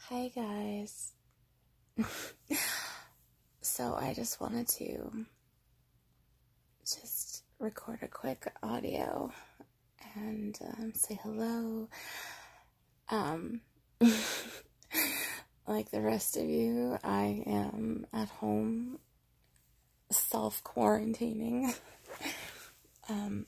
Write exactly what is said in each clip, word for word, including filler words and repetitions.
Hi guys. So I just wanted to just record a quick audio and um, say hello. Um, like the rest of you, I am at home self-quarantining. um,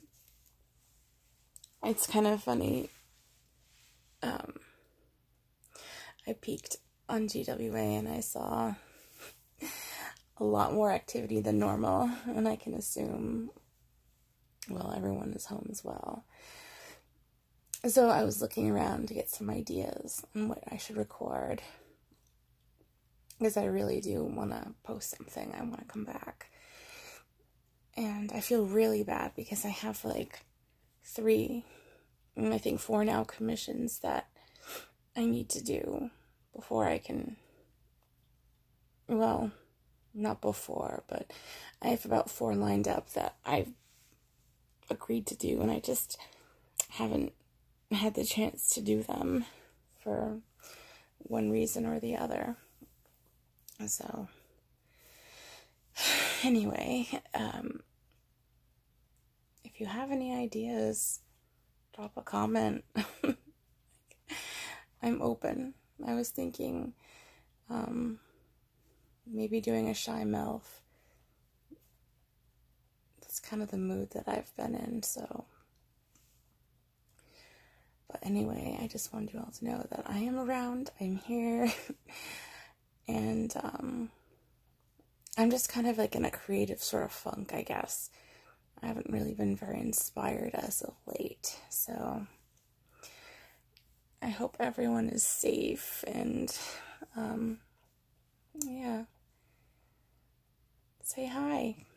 it's kind of funny. Um, I peeked on G W A and I saw a lot more activity than normal, and I can assume, well, everyone is home as well. So I was looking around to get some ideas on what I should record, because I really do want to post something. I want to come back. And I feel really bad because I have like three, I think four now commissions that I need to do before I can, well, not before, but I have about four lined up that I've agreed to do, and I just haven't had the chance to do them for one reason or the other. So, anyway, um, if you have any ideas, drop a comment. I'm open. I was thinking, um, maybe doing a shy MILF. That's kind of the mood that I've been in, so. But anyway, I just wanted you all to know that I am around, I'm here, and, um, I'm just kind of like in a creative sort of funk, I guess. I haven't really been very inspired as of late, so I hope everyone is safe, and, um, yeah. Say hi.